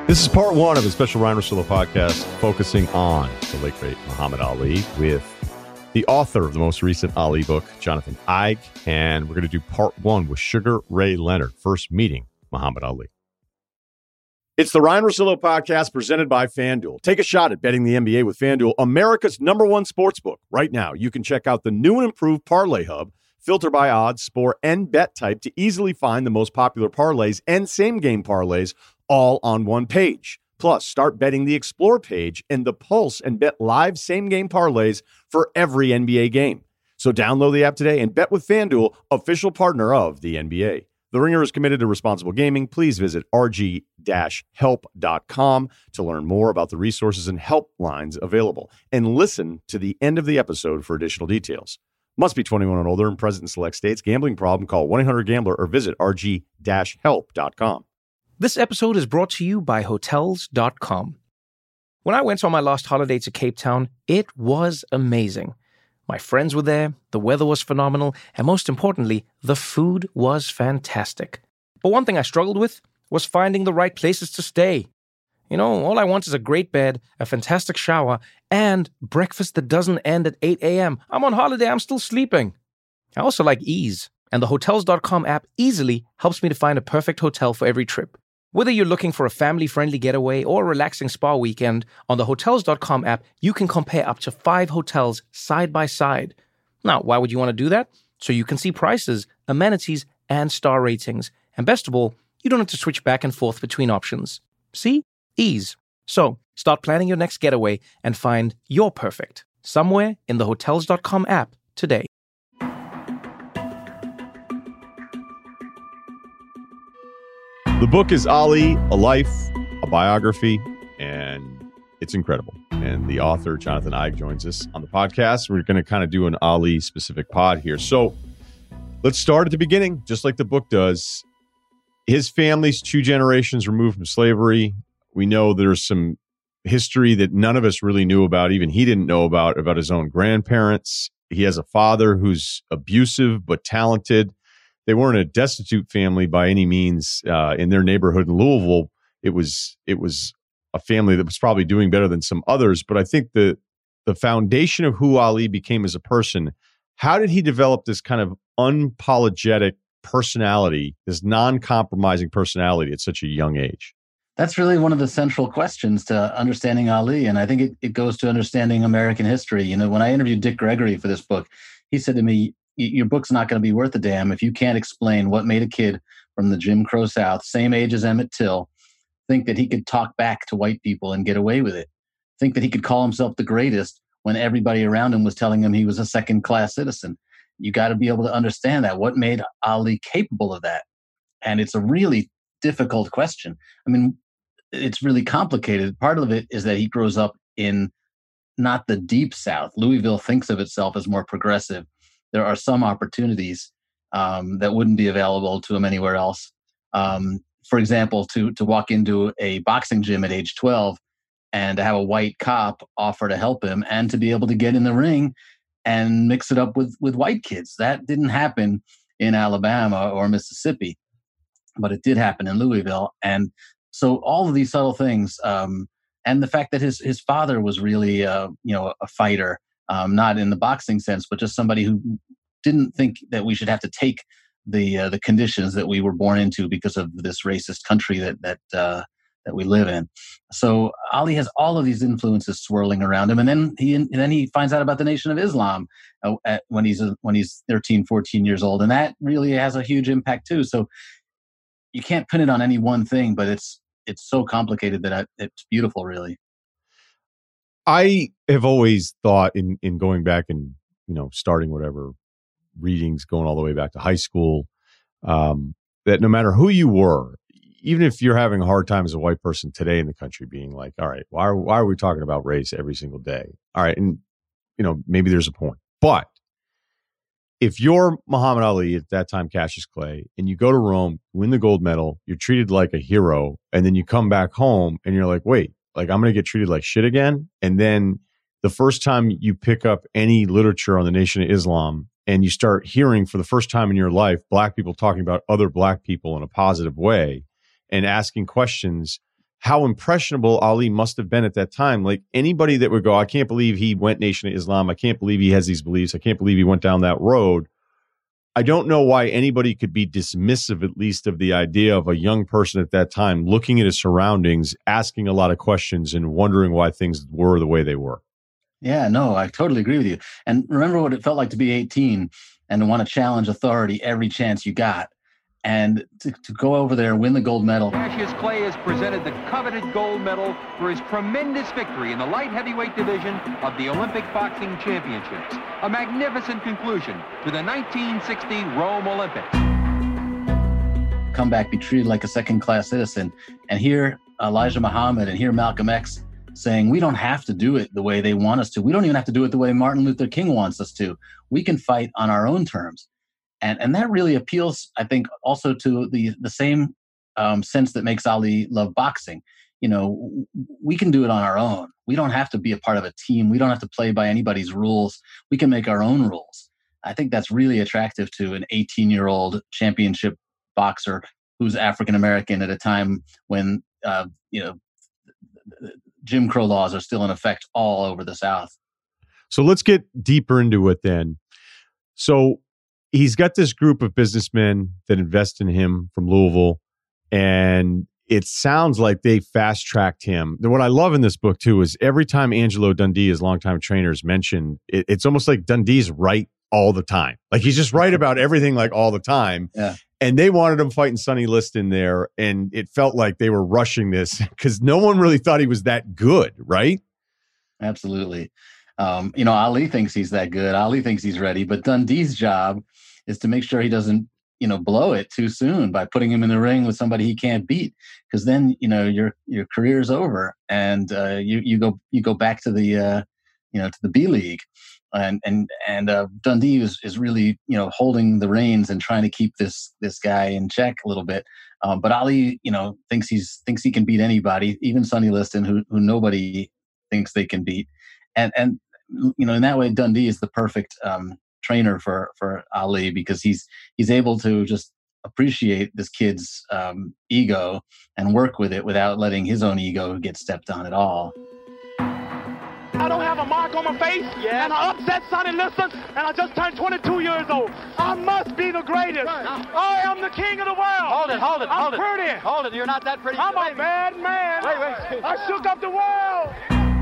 This is part one of a special Ryan Russillo podcast focusing on the late great Muhammad Ali with the author of the most recent Ali book, Jonathan Eig. And we're going to do part one with Sugar Ray Leonard, first meeting Muhammad Ali. It's the Ryan Russillo podcast presented by FanDuel. Take a shot at betting the NBA with FanDuel, America's #1 sportsbook. Right now, you can check out the new and improved Parlay Hub. Filter by odds, sport, and bet type to easily find the most popular parlays and same-game parlays all on one page. Plus, start betting the Explore page and the Pulse and bet live same-game parlays for every NBA game. So download the app today and bet with FanDuel, official partner of the NBA. The Ringer is committed to responsible gaming. Please visit rg-help.com to learn more about the resources and helplines available. And listen to the end of the episode for additional details. Must be 21 and older and present in select states. Gambling problem? Call 1-800-GAMBLER or visit rg-help.com. This episode is brought to you by Hotels.com. When I went on my last holiday to Cape Town, it was amazing. My friends were there, the weather was phenomenal, and most importantly, the food was fantastic. But one thing I struggled with was finding the right places to stay. You know, all I want is a great bed, a fantastic shower, and breakfast that doesn't end at 8 a.m. I'm on holiday, I'm still sleeping. I also like ease, and the Hotels.com app easily helps me to find a perfect hotel for every trip. Whether you're looking for a family-friendly getaway or a relaxing spa weekend, on the Hotels.com app, you can compare up to 5 hotels side by side. Now, why would you want to do that? So you can see prices, amenities, and star ratings. And best of all, you don't have to switch back and forth between options. See? Ease. So, start planning your next getaway and find your perfect somewhere in the Hotels.com app today. The book is Ali, A Life, a Biography, and it's incredible. And the author, Jonathan Eig, joins us on the podcast. We're going to kind of do an Ali-specific pod here. So let's start at the beginning, just like the book does. His family's 2 generations removed from slavery. We know there's some history that none of us really knew about, even he didn't know about his own grandparents. He has a father who's abusive but talented. They weren't a destitute family by any means in their neighborhood in Louisville. It was a family that was probably doing better than some others. But I think the foundation of who Ali became as a person, how did he develop this kind of unapologetic personality, this non-compromising personality at such a young age? That's really one of the central questions to understanding Ali. And I think it goes to understanding American history. You know, when I interviewed Dick Gregory for this book, he said to me, your book's not going to be worth a damn if you can't explain what made a kid from the Jim Crow South, same age as Emmett Till, think that he could talk back to white people and get away with it. Think that he could call himself the greatest when everybody around him was telling him he was a second-class citizen. You got to be able to understand that. What made Ali capable of that? And it's a really difficult question. I mean, it's really complicated. Part of it is that he grows up in not the deep South. Louisville thinks of itself as more progressive. There are some opportunities that wouldn't be available to him anywhere else. For example, to walk into a boxing gym at age 12 and to have a white cop offer to help him and to be able to get in the ring and mix it up with white kids. That didn't happen in Alabama or Mississippi, but it did happen in Louisville. And so all of these subtle things, and the fact that his father was really a fighter, not in the boxing sense, but just somebody who didn't think that we should have to take the conditions that we were born into because of this racist country that we live in. So Ali has all of these influences swirling around him, and then he finds out about the Nation of Islam when he's 13, 14 years old, and that really has a huge impact too. So you can't pin it on any one thing, but it's so complicated that it's beautiful, really. I have always thought in going back and, starting whatever readings, going all the way back to high school, that no matter who you were, even if you're having a hard time as a white person today in the country, being like, all right, why are we talking about race every single day? All right. And, maybe there's a point, but if you're Muhammad Ali, at that time Cassius Clay, and you go to Rome, win the gold medal, you're treated like a hero, and then you come back home and you're like, wait, I'm going to get treated like shit again? And then the first time you pick up any literature on the Nation of Islam and you start hearing for the first time in your life, black people talking about other black people in a positive way and asking questions, how impressionable Ali must have been at that time. Like anybody that would go, I can't believe he went Nation of Islam. I can't believe he has these beliefs. I can't believe he went down that road. I don't know why anybody could be dismissive, at least, of the idea of a young person at that time looking at his surroundings, asking a lot of questions and wondering why things were the way they were. Yeah, no, I totally agree with you. And remember what it felt like to be 18 and to want to challenge authority every chance you got. And to go over there and win the gold medal. Cassius Clay has presented the coveted gold medal for his tremendous victory in the light heavyweight division of the Olympic Boxing Championships. A magnificent conclusion to the 1960 Rome Olympics. Come back, be treated like a second-class citizen. And hear Elijah Muhammad and hear Malcolm X saying, we don't have to do it the way they want us to. We don't even have to do it the way Martin Luther King wants us to. We can fight on our own terms. And that really appeals, I think, also to the same sense that makes Ali love boxing. You know, we can do it on our own. We don't have to be a part of a team. We don't have to play by anybody's rules. We can make our own rules. I think that's really attractive to an 18-year-old championship boxer who's African-American at a time when, Jim Crow laws are still in effect all over the South. So let's get deeper into it then. So he's got this group of businessmen that invest in him from Louisville, and it sounds like they fast-tracked him. What I love in this book, too, is every time Angelo Dundee, his longtime trainer, is mentioned, it's almost like Dundee's right all the time. Like he's just right about everything like all the time. Yeah. And they wanted him fighting Sonny Liston there, and it felt like they were rushing this because no one really thought he was that good, right? Absolutely. Ali thinks he's that good. Ali thinks he's ready, but Dundee's job is to make sure he doesn't, blow it too soon by putting him in the ring with somebody he can't beat. Because then, your career's over, and you go back to the to the B League, and Dundee is really holding the reins and trying to keep this guy in check a little bit. But Ali, thinks he can beat anybody, even Sonny Liston, who nobody thinks they can beat, and in that way, Dundee is the perfect trainer for Ali, because he's able to just appreciate this kid's ego and work with it without letting his own ego get stepped on at all. I don't have a mark on my face, and I upset Sonny Liston, and I just turned 22 years old. I must be the greatest. Right. I am the king of the world. Hold it. I'm pretty. Hold it, you're not that pretty. I'm a bad man. Wait. I shook up the world.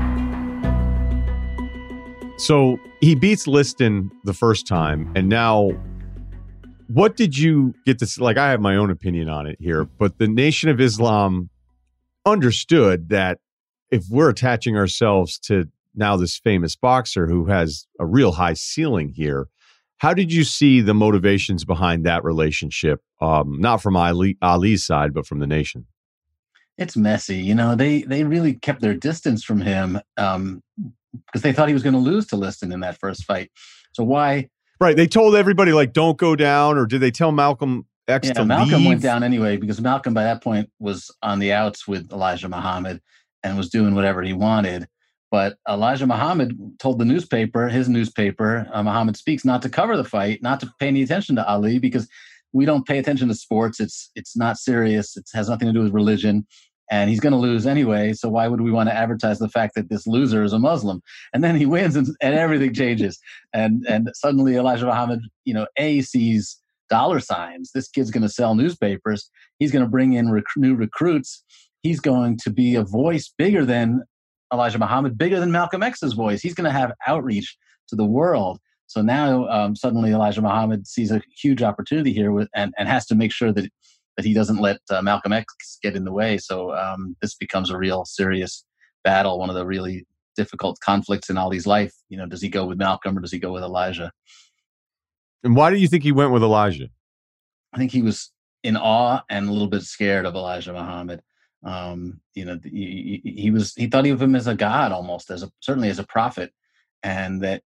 So he beats Liston the first time, and now what did you get to, like, I have my own opinion on it here, but the Nation of Islam understood that if we're attaching ourselves to now this famous boxer who has a real high ceiling here, how did you see the motivations behind that relationship? Not from Ali's side, but from the Nation. It's messy. They really kept their distance from him because they thought he was going to lose to Liston in that first fight. So why? Right. They told everybody, like, don't go down, or did they tell Malcolm X to Malcolm leave? went down anyway, because Malcolm by that point was on the outs with Elijah Muhammad and was doing whatever he wanted. But Elijah Muhammad told his newspaper, Muhammad Speaks, not to cover the fight, not to pay any attention to Ali, because we don't pay attention to sports. It's not serious. It has nothing to do with religion. And he's going to lose anyway, so why would we want to advertise the fact that this loser is a Muslim? And then he wins, and everything changes. And suddenly Elijah Muhammad, sees dollar signs. This kid's going to sell newspapers. He's going to bring in new recruits. He's going to be a voice bigger than Elijah Muhammad, bigger than Malcolm X's voice. He's going to have outreach to the world. So now suddenly Elijah Muhammad sees a huge opportunity here and has to make sure that he doesn't let Malcolm X get in the way. So this becomes a real serious battle, one of the really difficult conflicts in Ali's life. Does he go with Malcolm or does he go with Elijah? And why do you think he went with Elijah? I think he was in awe and a little bit scared of Elijah Muhammad. He thought of him as a god, almost certainly as a prophet, and that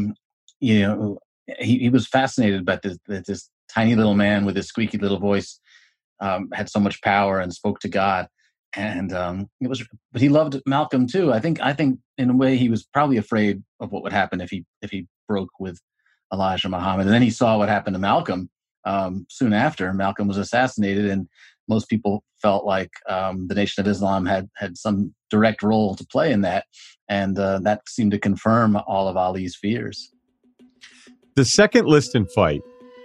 he was fascinated by this tiny little man with his squeaky little voice. Had so much power and spoke to God, and but he loved Malcolm too. I think in a way he was probably afraid of what would happen if he broke with Elijah Muhammad. And then he saw what happened to Malcolm soon after. Malcolm was assassinated, and most people felt like the Nation of Islam had some direct role to play in that. And that seemed to confirm all of Ali's fears. The second Liston fight.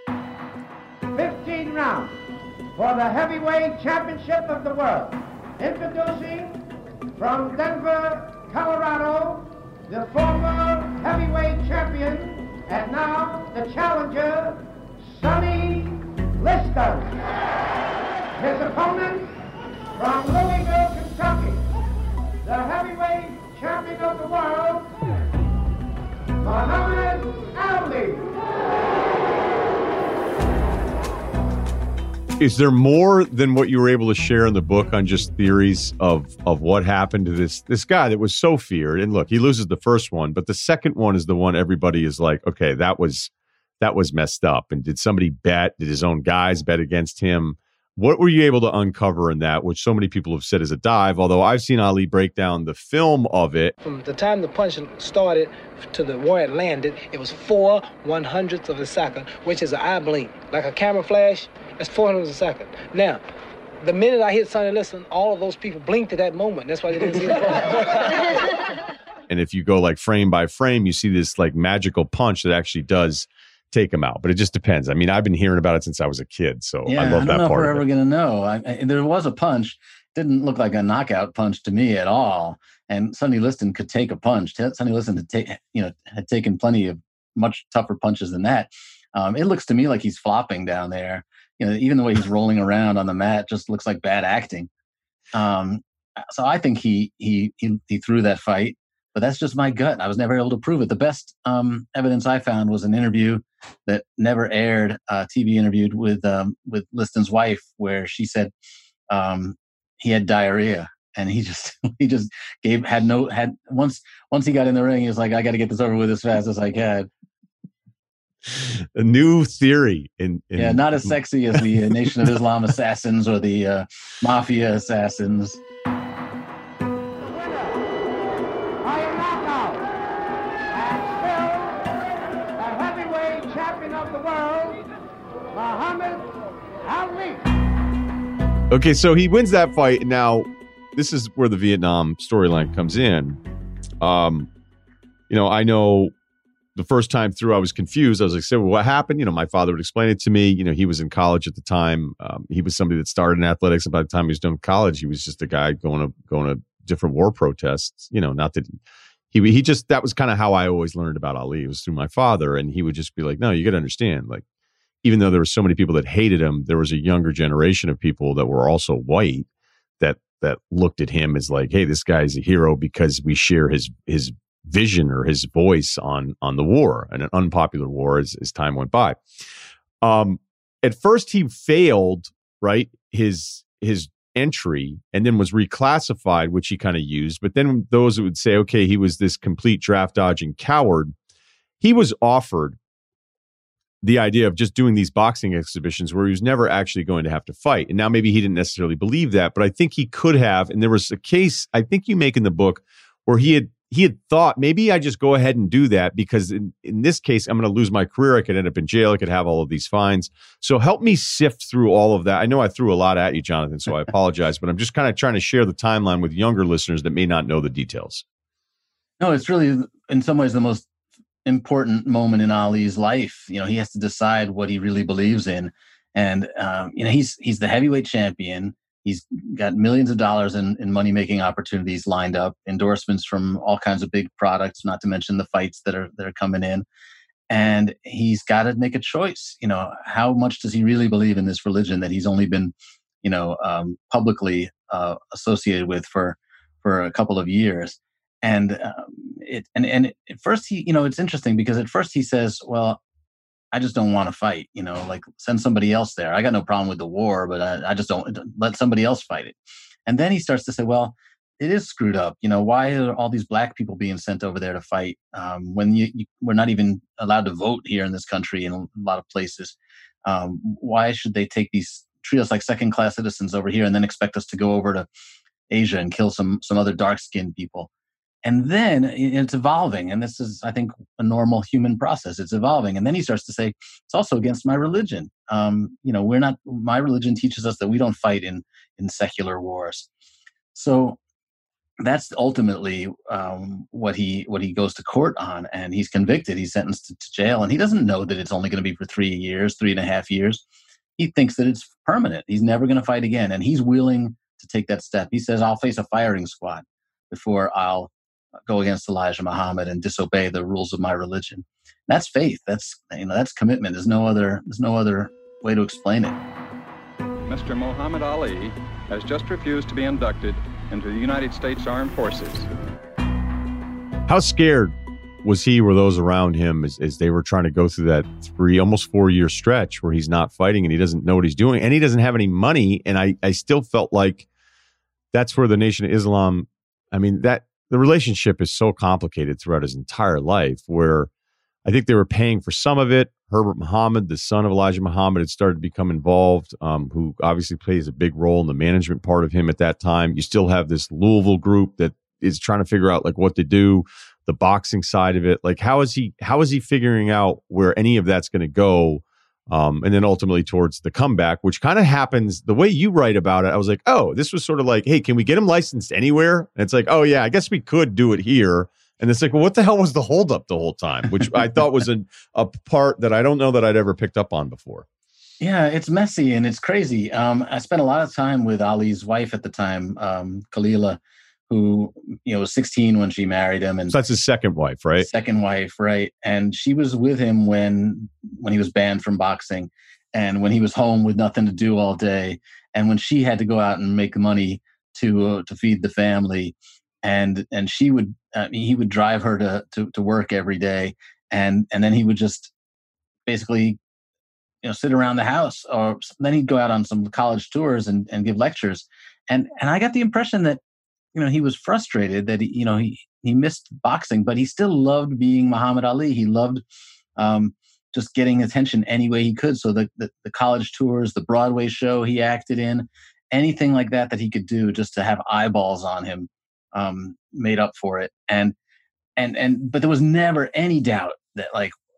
15 rounds for the heavyweight championship of the world. Introducing from Denver, Colorado, the former heavyweight champion and now the challenger, Sonny Liston. His opponent from Louisville, Kentucky, the heavyweight champion of the world, Muhammad Ali. Is there more than what you were able to share in the book on just theories of what happened to this guy that was so feared? And look, he loses the first one, but the second one is the one everybody is like, okay, that was messed up. And did somebody bet? Did his own guys bet against him? What were you able to uncover in that, which so many people have said is a dive, although I've seen Ali break down the film of it. From the time the punch started to the where it landed, it was 4/100ths of a second, which is an eye blink. Like a camera flash, that's 400ths of a second. Now, the minute I hit Sonny Liston, all of those people blinked at that moment. That's why they didn't see the And if you go like frame by frame, you see this like magical punch that actually does take him out. But it just depends. I mean, I've been hearing about it since I was a kid, so yeah, I love that part. I don't know if we're of ever it. going to know. There was a punch. Didn't look like a knockout punch to me at all. And Sonny Liston could take a punch. Sonny Liston had taken plenty of much tougher punches than that. It looks to me like he's flopping down there. Even the way he's rolling around on the mat just looks like bad acting. So I think he threw that fight, but that's just my gut. I was never able to prove it. The best evidence I found was an interview that never aired, a TV interview with Liston's wife, where she said he had diarrhea, and he just once he got in the ring, he was like, I got to get this over with as fast as I can. A new theory yeah, not as sexy as the Nation of Islam assassins or the Mafia assassins. Okay, so he wins that fight. Now, this is where the Vietnam storyline comes in. I know the first time through I was confused. I was like, so what happened? My father would explain it to me. He was in college at the time. He was somebody that started in athletics. And by the time he was done with college, he was just a guy going to different war protests. Not that he just, that was kind of how I always learned about Ali. It was through my father. And he would just be like, no, you got to understand, like, even though there were so many people that hated him, there was a younger generation of people that were also white that looked at him as like, hey, this guy's a hero because we share his vision or his voice on the war, and an unpopular war as time went by. At first he failed, right, his entry, and then was reclassified, which he kind of used. But then those who would say, okay, he was this complete draft dodging coward, he was offered the idea of just doing these boxing exhibitions where he was never actually going to have to fight. And now maybe he didn't necessarily believe that, but I think he could have. And there was a case I think you make in the book where he had thought, maybe I just go ahead and do that because in this case, I'm going to lose my career. I could end up in jail. I could have all of these fines. So help me sift through all of that. I know I threw a lot at you, Jonathan, so I apologize, but I'm just kind of trying to share the timeline with younger listeners that may not know the details. No, it's really, in some ways, the most important moment in Ali's life. He has to decide what he really believes in. And, he's the heavyweight champion. He's got millions of dollars in money-making opportunities lined up, endorsements from all kinds of big products, not to mention the fights that are coming in. And he's got to make a choice. How much does he really believe in this religion that he's only been, publicly associated with for a couple of years? And at first he, it's interesting because at first he says, well, I just don't want to fight, like send somebody else there. I got no problem with the war, but I just don't let somebody else fight it. And then he starts to say, well, it is screwed up. Why are all these black people being sent over there to fight when we're not even allowed to vote here in this country in a lot of places? Why should they treat us like second-class citizens over here and then expect us to go over to Asia and kill some other dark-skinned people? And then it's evolving. And this is, I think, a normal human process. It's evolving. And then he starts to say, it's also against my religion. my religion teaches us that we don't fight in secular wars. So that's ultimately what he goes to court on, and he's convicted. He's sentenced to jail, and he doesn't know that it's only going to be for 3.5 years. He thinks that it's permanent. He's never going to fight again, and he's willing to take that step. He says, "I'll face a firing squad before I'll go against Elijah Muhammad and disobey the rules of my religion." That's faith. That's commitment. There's no other way to explain it. Mr. Muhammad Ali has just refused to be inducted into the United States Armed Forces. How scared was he or those around him as they were trying to go through that almost 4-year stretch where he's not fighting and he doesn't know what he's doing and he doesn't have any money? And I still felt like that's where the Nation of Islam, that the relationship is so complicated throughout his entire life, where I think they were paying for some of it. Herbert Muhammad, the son of Elijah Muhammad, had started to become involved, who obviously plays a big role in the management part of him at that time. You still have this Louisville group that is trying to figure out like what to do, the boxing side of it. Like, how is he figuring out where any of that's going to go? And then ultimately towards the comeback, which kind of happens the way you write about it. I was like, oh, this was sort of like, hey, can we get him licensed anywhere? And it's like, oh yeah, I guess we could do it here. And it's like, well, what the hell was the holdup the whole time? Which I thought was a part that I don't know that I'd ever picked up on before. Yeah, it's messy and it's crazy. I spent a lot of time with Ali's wife at the time, Khalila, who was 16 when she married him, and so that's his second wife, right? Second wife, right? And she was with him when he was banned from boxing, and when he was home with nothing to do all day, and when she had to go out and make money to feed the family. And he would drive her to work every day, and then he would just basically sit around the house, or then he'd go out on some college tours and give lectures, and I got the impression that he was frustrated that he missed boxing, but he still loved being Muhammad Ali. He loved just getting attention any way he could. So the college tours, the Broadway show he acted in, anything like that he could do just to have eyeballs on him. Made up for it, but there was never any doubt that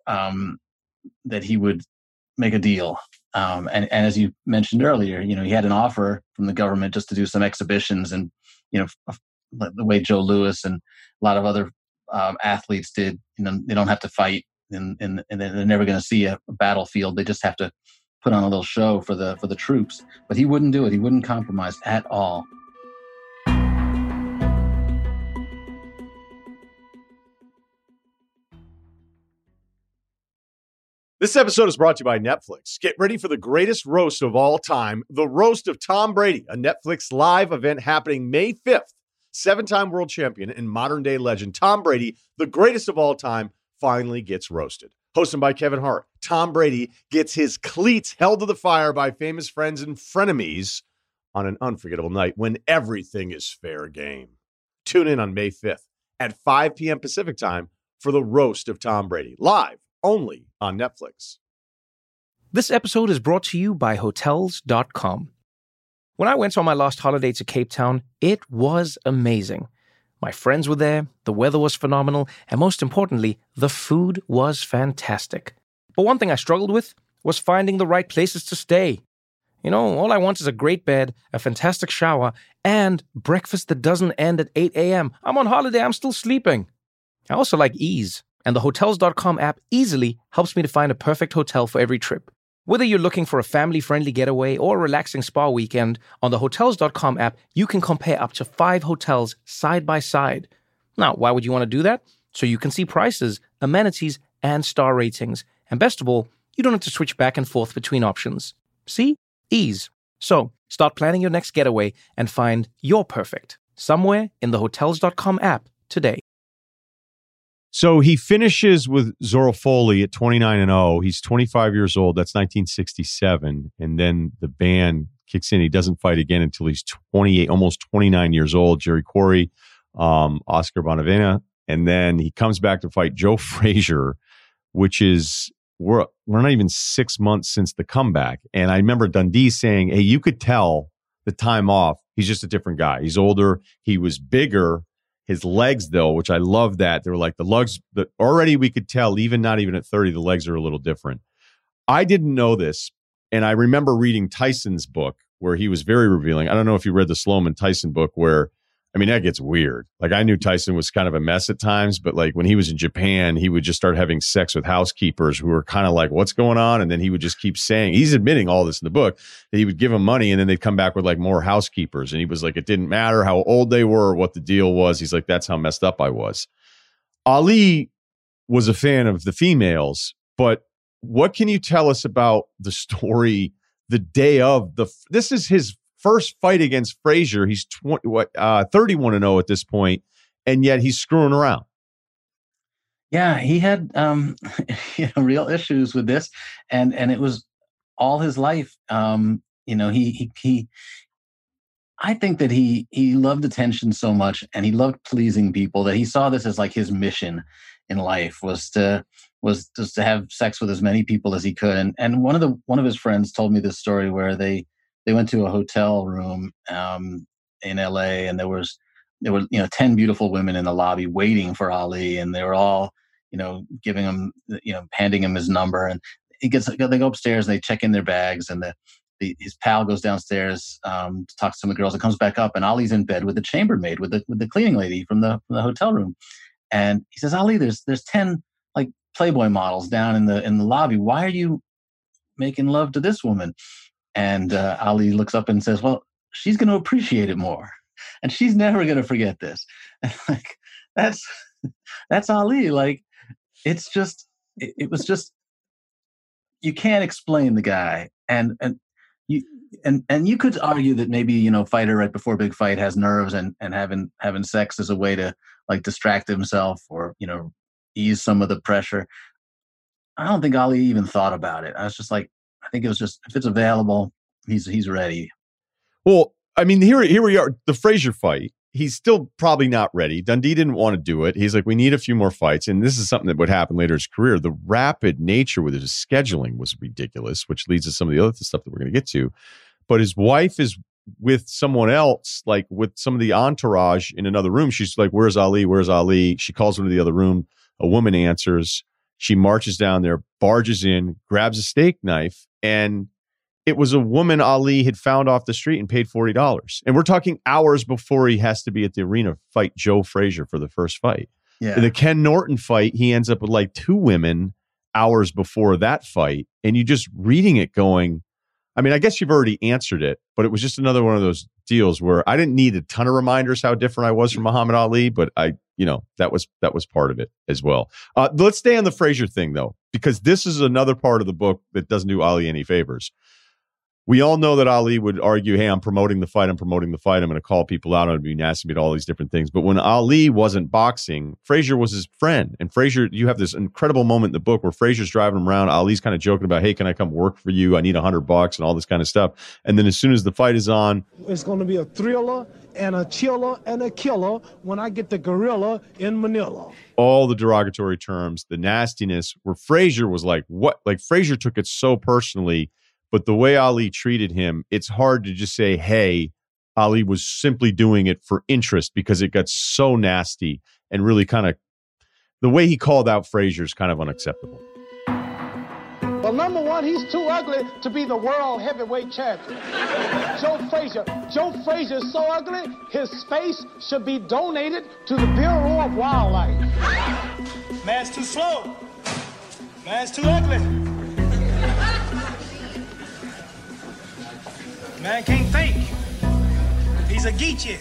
that he would make a deal. And as you mentioned earlier, he had an offer from the government just to do some exhibitions, and the way Joe Louis and a lot of other athletes did. They don't have to fight, and they're never going to see a battlefield. They just have to put on a little show for the troops. But he wouldn't do it. He wouldn't compromise at all. This episode is brought to you by Netflix. Get ready for the greatest roast of all time, the Roast of Tom Brady, a Netflix live event happening May 5th. 7-time world champion and modern-day legend Tom Brady, the greatest of all time, finally gets roasted. Hosted by Kevin Hart, Tom Brady gets his cleats held to the fire by famous friends and frenemies on an unforgettable night when everything is fair game. Tune in on May 5th at 5 p.m. Pacific time for the Roast of Tom Brady, live only on Netflix. This episode is brought to you by Hotels.com. When I went on my last holiday to Cape Town, it was amazing. My friends were there, the weather was phenomenal, and most importantly, the food was fantastic. But one thing I struggled with was finding the right places to stay. All I want is a great bed, a fantastic shower, and breakfast that doesn't end at 8 a.m. I'm on holiday, I'm still sleeping. I also like ease. And the Hotels.com app easily helps me to find a perfect hotel for every trip. Whether you're looking for a family-friendly getaway or a relaxing spa weekend, on the Hotels.com app, you can compare up to 5 hotels side by side. Now, why would you want to do that? So you can see prices, amenities, and star ratings. And best of all, you don't have to switch back and forth between options. See? Ease. So, start planning your next getaway and find your perfect somewhere in the Hotels.com app today. So he finishes with Zora Folley at 29-0. He's 25 years old. That's 1967. And then the ban kicks in. He doesn't fight again until he's 28, almost 29 years old. Jerry Quarry, Oscar Bonavena. And then he comes back to fight Joe Frazier, which is, we're not even 6 months since the comeback. And I remember Dundee saying, hey, you could tell the time off. He's just a different guy. He's older. He was bigger. His legs, though, which I love that. They were like the legs that already we could tell, not even at 30, the legs are a little different. I didn't know this, And I remember reading Tyson's book where he was very revealing. I don't know if you read the Sloman Tyson book where, I mean, that gets weird. Like, I knew Tyson was kind of a mess at times, but like when he was in Japan, he would just start having sex with housekeepers who were kind of like, what's going on? And then he would just keep saying, he's admitting all this in the book, that he would give them money and then they'd come back with like more housekeepers. And he was like, it didn't matter how old they were or what the deal was. He's like, that's how messed up I was. Ali was a fan of the females, but what can you tell us about the story the day of this is his first fight against Frazier. He's 31-0 at this point, and yet he's screwing around. Yeah, he had real issues with this, and it was all his life. He I think that he loved attention so much, and he loved pleasing people, that he saw this as like his mission in life was just to have sex with as many people as he could. And one of his friends told me this story where they went to a hotel room in LA, and there were 10 beautiful women in the lobby waiting for Ali, and they were all giving him, handing him his number, and they go upstairs and they check in their bags, and his pal goes downstairs to talk to some of the girls and comes back up, and Ali's in bed with the chambermaid, with the cleaning lady from the hotel room, and he says, Ali, there's 10 like Playboy models down in the lobby. Why are you making love to this woman? And Ali looks up and says, well, she's going to appreciate it more, and she's never going to forget this. And like that's Ali. Like, it's just it was just, you can't explain the guy, and you could argue that maybe fighter right before big fight has nerves, and having sex as a way to like distract himself or ease some of the pressure. I don't think Ali even thought about it. I was just like, I think it was just, if it's available, he's ready. Well, I mean, here we are, the Frazier fight. He's still probably not ready. Dundee didn't want to do it. He's like, we need a few more fights. And this is something that would happen later in his career. The rapid nature with his scheduling was ridiculous, which leads to some of the other stuff that we're going to get to. But his wife is with someone else, like with some of the entourage in another room. She's like, where's Ali? Where's Ali? She calls him to the other room. A woman answers. She marches down there, barges in, grabs a steak knife, and it was a woman Ali had found off the street and paid $40. And we're talking hours before he has to be at the arena fight Joe Frazier for the first fight. Yeah. In the Ken Norton fight, he ends up with like 2 women hours before that fight. And you just reading it going, I mean, I guess you've already answered it, but it was just another one of those deals where I didn't need a ton of reminders how different I was from Muhammad Ali, but that was part of it as well. Let's stay on the Frazier thing though, because this is another part of the book that doesn't do Ali any favors. We all know that Ali would argue, hey, I'm promoting the fight. I'm going to call people out. I'm going to be nasty about all these different things. But when Ali wasn't boxing, Frazier was his friend. And Frazier, you have this incredible moment in the book where Frazier's driving him around. Ali's kind of joking about, hey, can I come work for you? I need $100 and all this kind of stuff. And then as soon as the fight is on, it's going to be a thriller and a chiller and a killer when I get the gorilla in Manila. All the derogatory terms, the nastiness, where Frazier was like, what? Like, Frazier took it so personally. But the way Ali treated him, it's hard to just say, hey, Ali was simply doing it for interest, because it got so nasty and really kind of, the way he called out Frazier is kind of unacceptable. Well, number one, he's too ugly to be the world heavyweight champion. Joe Frazier is so ugly, his face should be donated to the Bureau of Wildlife. Man's too slow. Man's too ugly. Man can't think. He's a geechee.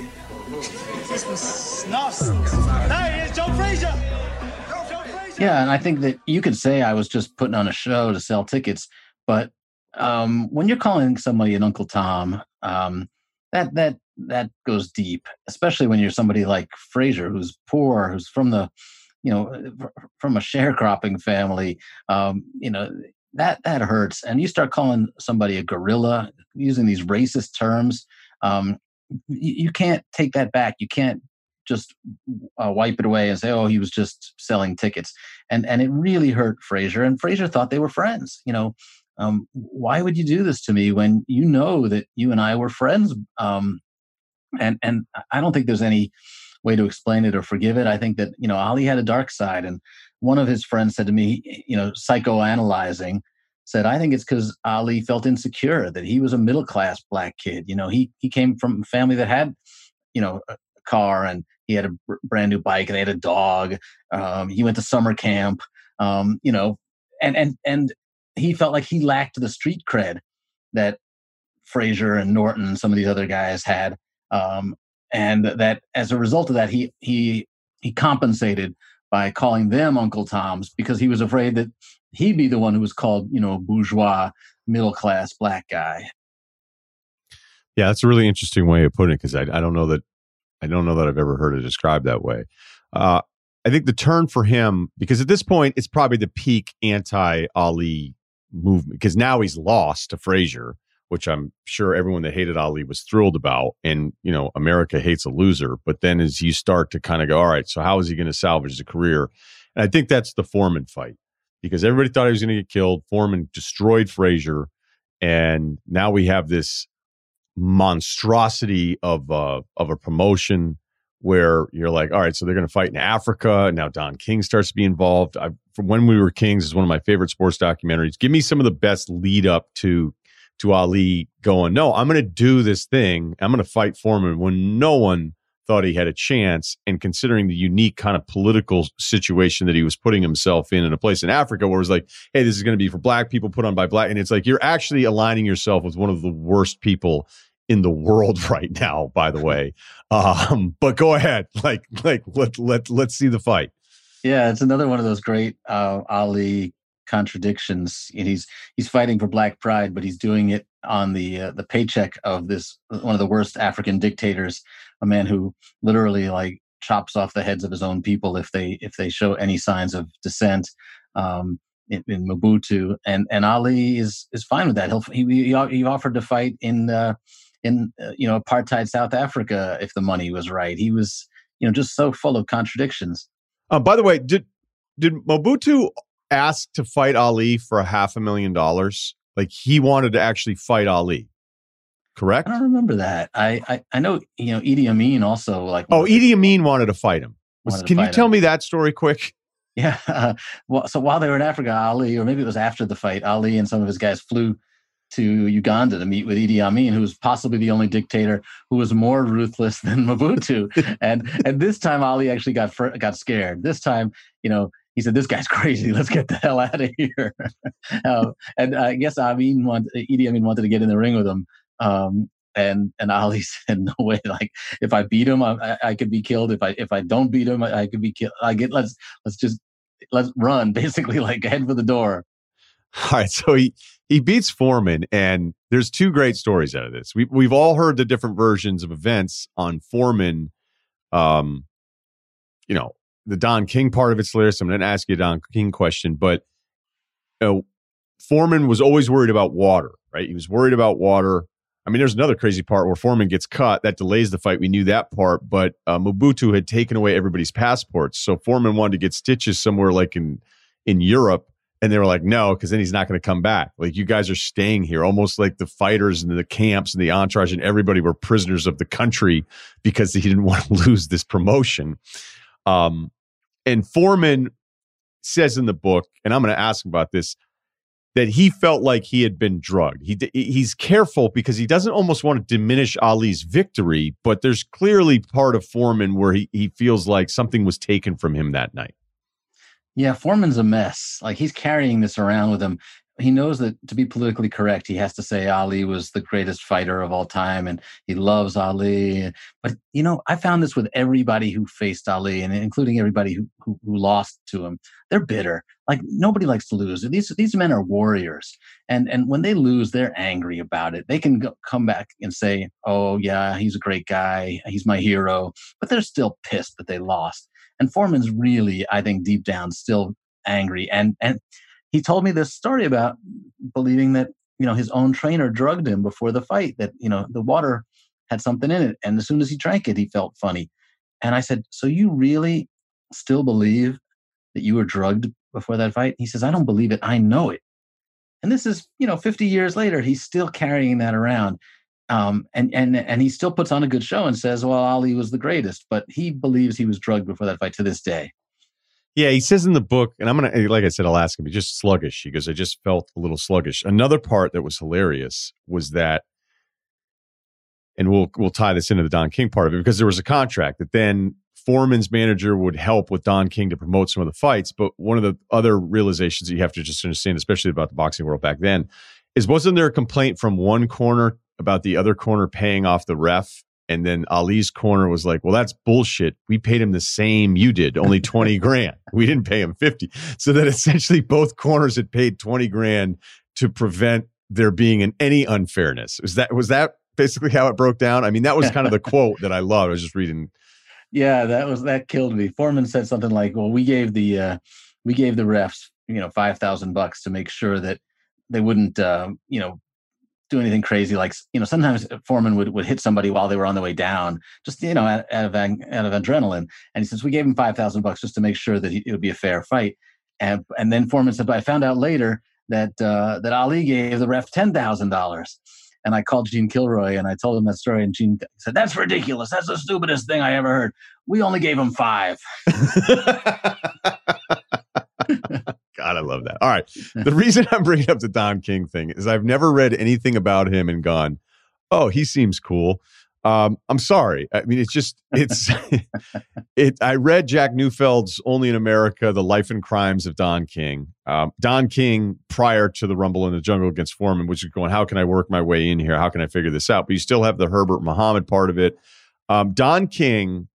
There he is, Joe Frazier. Yeah, and I think that you could say I was just putting on a show to sell tickets, but when you're calling somebody an Uncle Tom, that goes deep, especially when you're somebody like Frazier, who's poor, who's from from a sharecropping family. That hurts. And you start calling somebody a gorilla, using these racist terms. You can't take that back. You can't just wipe it away and say, oh, he was just selling tickets. And it really hurt Frazier. And Frazier thought they were friends. Why would you do this to me when you know that you and I were friends? And I don't think there's any way to explain it or forgive it. I think that, Ali had a dark side. And one of his friends said to me, psychoanalyzing, said, I think it's because Ali felt insecure, that he was a middle-class black kid. He came from a family that had, a car, and he had a brand new bike, and they had a dog. He went to summer camp, and he felt like he lacked the street cred that Frazier and Norton and some of these other guys had. And that as a result of that, he compensated by calling them Uncle Toms, because he was afraid that he'd be the one who was called, bourgeois, middle-class black guy. Yeah, that's a really interesting way of putting it, because I don't know that I've ever heard it described that way. I think the turn for him, because at this point it's probably the peak anti-Ali movement, because now he's lost to Frazier, which I'm sure everyone that hated Ali was thrilled about. And, America hates a loser. But then as you start to kind of go, all right, so how is he going to salvage his career? And I think that's the Foreman fight, because everybody thought he was going to get killed. Foreman destroyed Frazier. And now we have this monstrosity of a promotion where you're like, all right, so they're going to fight in Africa. Now Don King starts to be involved. From When We Were Kings is one of my favorite sports documentaries. Give me some of the best lead up to Ali going, no, I'm going to do this thing. I'm going to fight Foreman when no one thought he had a chance. And considering the unique kind of political situation that he was putting himself in a place in Africa where it was like, hey, this is going to be for black people, put on by black. And it's like, you're actually aligning yourself with one of the worst people in the world right now, by the way. But go ahead. Let's see the fight. Yeah, it's another one of those great Ali contradictions. He's fighting for black pride, but he's doing it on the paycheck of this one of the worst African dictators, a man who literally chops off the heads of his own people if they show any signs of dissent. In Mobutu, and Ali is fine with that. He offered to fight in apartheid South Africa if the money was right. He was just so full of contradictions. By the way, did Mobutu asked to fight Ali for $500,000. Like, he wanted to actually fight Ali. Correct? I don't remember that. I know, Idi Amin also Idi Amin wanted to fight him. Can you tell me that story quick? Yeah. So while they were in Africa, Ali, or maybe it was after the fight, Ali and some of his guys flew to Uganda to meet with Idi Amin, who was possibly the only dictator who was more ruthless than Mobutu. and this time Ali actually got scared. This time, he said, "This guy's crazy. Let's get the hell out of here." And I guess Idi Amin wanted to get in the ring with him. And Ali said, "No way! Like, if I beat him, I could be killed. If I don't beat him, I could be killed. Let's run. Basically, head for the door." All right, so he beats Foreman, and there's two great stories out of this. We've all heard the different versions of events on Foreman. The Don King part of it's hilarious. I'm going to ask you a Don King question, but Foreman was always worried about water, right? He was worried about water. I mean, there's another crazy part where Foreman gets cut. That delays the fight. We knew that part, but Mobutu had taken away everybody's passports. So Foreman wanted to get stitches somewhere like in Europe, and they were like, no, because then he's not going to come back. Like, you guys are staying here, almost like the fighters and the camps and the entourage and everybody were prisoners of the country because he didn't want to lose this promotion. And Foreman says in the book, and I'm going to ask him about this, that he felt like he had been drugged. He's careful because he doesn't almost want to diminish Ali's victory, but there's clearly part of Foreman where he feels like something was taken from him that night. Yeah, Foreman's a mess. Like, he's carrying this around with him. He knows that to be politically correct, he has to say Ali was the greatest fighter of all time, and he loves Ali. But, I found this with everybody who faced Ali, and including everybody who lost to him. They're bitter. Like, nobody likes to lose. These men are warriors. And when they lose, they're angry about it. They can come back and say, oh, yeah, he's a great guy. He's my hero. But they're still pissed that they lost. And Foreman's really, I think, deep down, still angry. And he told me this story about believing that, his own trainer drugged him before the fight, that, the water had something in it. And as soon as he drank it, he felt funny. And I said, so you really still believe that you were drugged before that fight? He says, I don't believe it. I know it. And this is, 50 years later, he's still carrying that around. And he still puts on a good show and says, well, Ali was the greatest, but he believes he was drugged before that fight to this day. Yeah, he says in the book, and I'm going to, like I said, I'll ask him, he's just sluggish. He goes, I just felt a little sluggish. Another part that was hilarious was that, and we'll tie this into the Don King part of it, because there was a contract that then Foreman's manager would help with Don King to promote some of the fights. But one of the other realizations that you have to just understand, especially about the boxing world back then, is wasn't there a complaint from one corner about the other corner paying off the ref? And then Ali's corner was like, well, that's bullshit. We paid him the same you did, only 20 grand. We didn't pay him 50. So that essentially both corners had paid 20 grand to prevent there being any unfairness. Was that basically how it broke down? I mean, that was kind of the quote that I loved. I was just reading. Yeah, that killed me. Foreman said something like, well, we gave the refs, $5,000 to make sure that they wouldn't, do anything crazy. Like, sometimes Foreman would hit somebody while they were on the way down, just, out of adrenaline. And he says, we gave him $5,000 just to make sure that it would be a fair fight. And then Foreman said, but I found out later that Ali gave the ref $10,000. And I called Gene Kilroy and I told him that story. And Gene said, that's ridiculous. That's the stupidest thing I ever heard. We only gave him $5. God, I love that. All right. The reason I'm bringing up the Don King thing is I've never read anything about him and gone, oh, he seems cool. I'm sorry. I mean, I read Jack Neufeld's Only in America, The Life and Crimes of Don King. Don King, prior to the Rumble in the Jungle against Foreman, which is going, how can I work my way in here? How can I figure this out? But you still have the Herbert Muhammad part of it. Don King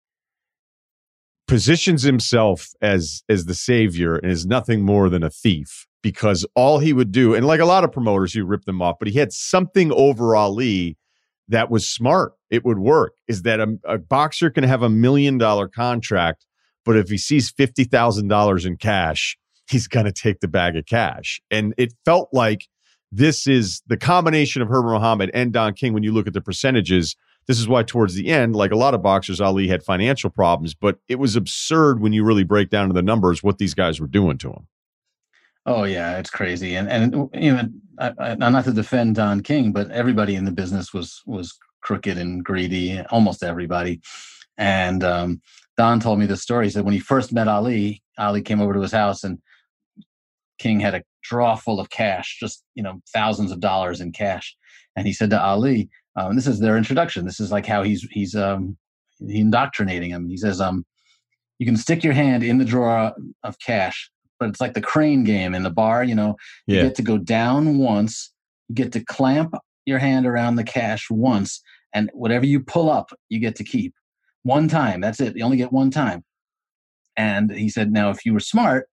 positions himself as the savior and is nothing more than a thief, because all he would do, and like a lot of promoters, you rip them off, but he had something over Ali that was smart. It would work. Is that a boxer can have $1 million contract, but if he sees $50,000 in cash, he's going to take the bag of cash. And it felt like this is the combination of Herbert Muhammad and Don King. When you look at the percentages, this is why towards the end, like a lot of boxers, Ali had financial problems, but it was absurd when you really break down to the numbers what these guys were doing to him. Oh yeah, it's crazy. And I'm not to defend Don King, but everybody in the business was crooked and greedy, almost everybody. And Don told me this story. He said when he first met Ali came over to his house and King had a drawer full of cash, just thousands of dollars in cash. And he said to Ali, this is their introduction. This is like how he's indoctrinating him. He says, you can stick your hand in the drawer of cash, but it's like the crane game in the bar. You get to go down once, you get to clamp your hand around the cash once, and whatever you pull up, you get to keep one time. That's it. You only get one time. And he said, now, if you were smart,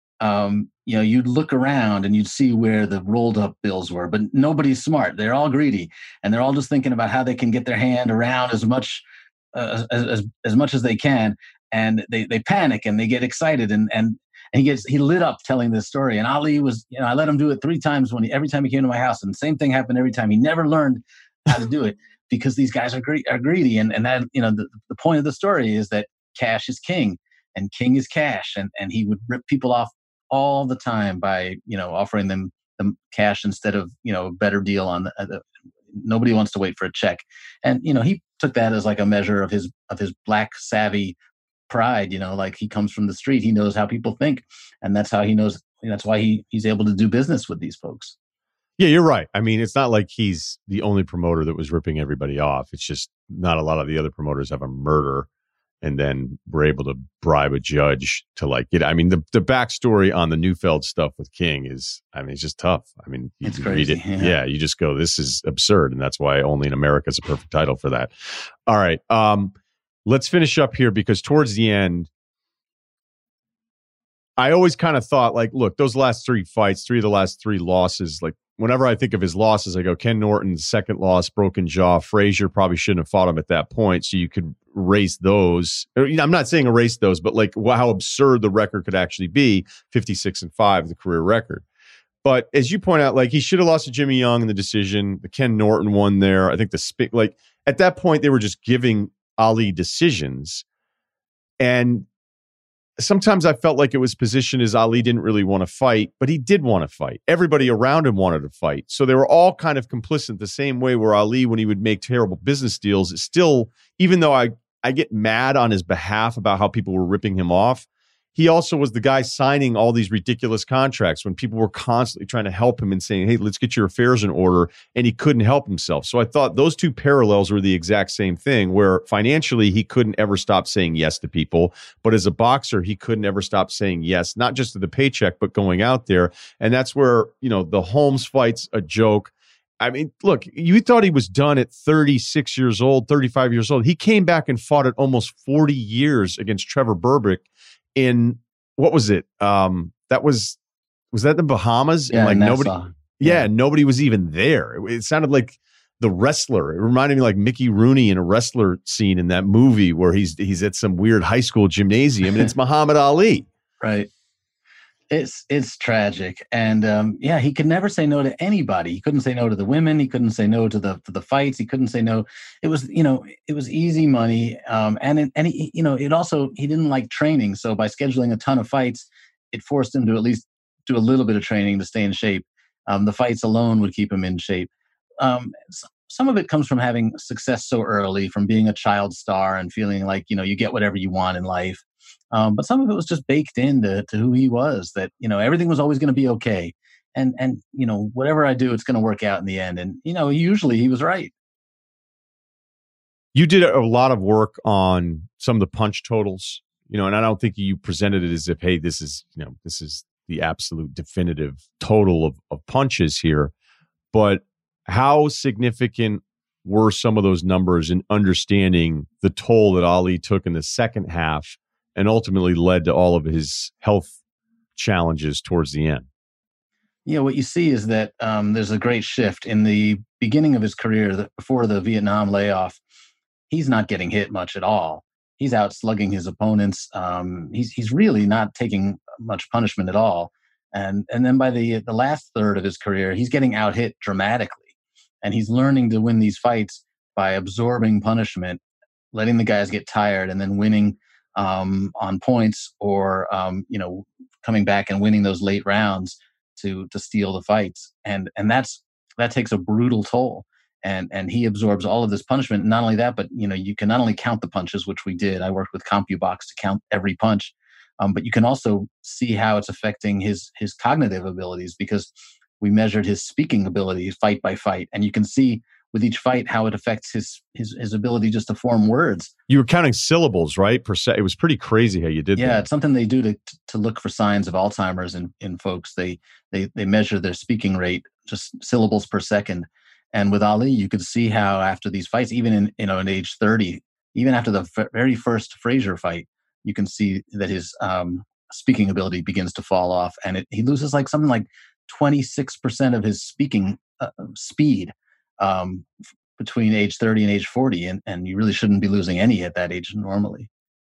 you'd look around and you'd see where the rolled up bills were, but nobody's smart. They're all greedy, and they're all just thinking about how they can get their hand around as much as they can. And they panic and they get excited and he lit up telling this story. And Ali was, I let him do it 3 times every time he came to my house, and the same thing happened every time. He never learned how to do it because these guys are greedy. And that, the point of the story is that cash is king and king is cash. And he would rip people off all the time by, offering them cash instead of, a better deal on nobody wants to wait for a check. And, he took that as like a measure of his black savvy pride, like he comes from the street. He knows how people think. And that's how he knows. That's why he's able to do business with these folks. Yeah, you're right. I mean, it's not like he's the only promoter that was ripping everybody off. It's just not a lot of the other promoters have a murder and then were able to bribe a judge to get. I mean, the backstory on the Neufeld stuff with King is, it's just tough. I mean, it's crazy. Read it. Yeah, you just go, this is absurd. And that's why Only in America is a perfect title for that. All right. Let's finish up here because towards the end, I always kind of thought look, those last 3 fights, 3 of the last 3 losses, whenever I think of his losses, I go, Ken Norton's second loss, broken jaw. Frazier probably shouldn't have fought him at that point. So you could erase those. I'm not saying erase those, but how absurd the record could actually be, 56-5, the career record. But as you point out, he should have lost to Jimmy Young in the decision. The Ken Norton one there. I think at that point, they were just giving Ali decisions. And sometimes I felt like it was positioned as Ali didn't really want to fight, but he did want to fight. Everybody around him wanted to fight. So they were all kind of complicit the same way where Ali, when he would make terrible business deals, is still, even though I get mad on his behalf about how people were ripping him off, he also was the guy signing all these ridiculous contracts when people were constantly trying to help him and saying, hey, let's get your affairs in order. And he couldn't help himself. So I thought those two parallels were the exact same thing, where financially he couldn't ever stop saying yes to people. But as a boxer, he couldn't ever stop saying yes, not just to the paycheck, but going out there. And that's where, the Holmes fight's a joke. I mean, look, you thought he was done at 36 years old, 35 years old. He came back and fought at almost 40 years against Trevor Berbick in, what was it? That was that the Bahamas? Yeah, and Nassau. nobody, nobody was even there. It sounded like The Wrestler. It reminded me like Mickey Rooney in a wrestler scene in that movie where he's at some weird high school gymnasium and it's Muhammad Ali. Right. It's tragic. And he could never say no to anybody. He couldn't say no to the women. He couldn't say no to the fights. He couldn't say no. It was, it was easy money. It also, he didn't like training. So by scheduling a ton of fights, it forced him to at least do a little bit of training to stay in shape. The fights alone would keep him in shape. Some of it comes from having success so early, from being a child star and feeling like, you get whatever you want in life. But some of it was just baked into who he was, that, everything was always going to be okay. And whatever I do, it's going to work out in the end. And, usually he was right. You did a lot of work on some of the punch totals, and I don't think you presented it as if, hey, this is the absolute definitive total of punches here. But how significant were some of those numbers in understanding the toll that Ali took in the second half and ultimately led to all of his health challenges towards the end? What you see is that there's a great shift in the beginning of his career. Before the Vietnam layoff, he's not getting hit much at all. He's out slugging his opponents. He's really not taking much punishment at all. And then by the last third of his career, he's getting out hit dramatically. And he's learning to win these fights by absorbing punishment, letting the guys get tired, and then winning on points, or coming back and winning those late rounds to steal the fights. And that takes a brutal toll. And he absorbs all of this punishment. Not only that, but you can not only count the punches, which we did. I worked with CompuBox to count every punch, but you can also see how it's affecting his cognitive abilities, because we measured his speaking ability fight by fight, and you can see with each fight how it affects his ability just to form words. You were counting syllables, right? Per se. It was pretty crazy how you did that. Yeah, it's something they do to look for signs of Alzheimer's in folks. They measure their speaking rate, just syllables per second. And with Ali, you could see how after these fights, even in age 30, even after the very first Frazier fight, you can see that his speaking ability begins to fall off, and he loses something like 26% of his speaking speed between age 30 and age 40. And you really shouldn't be losing any at that age normally.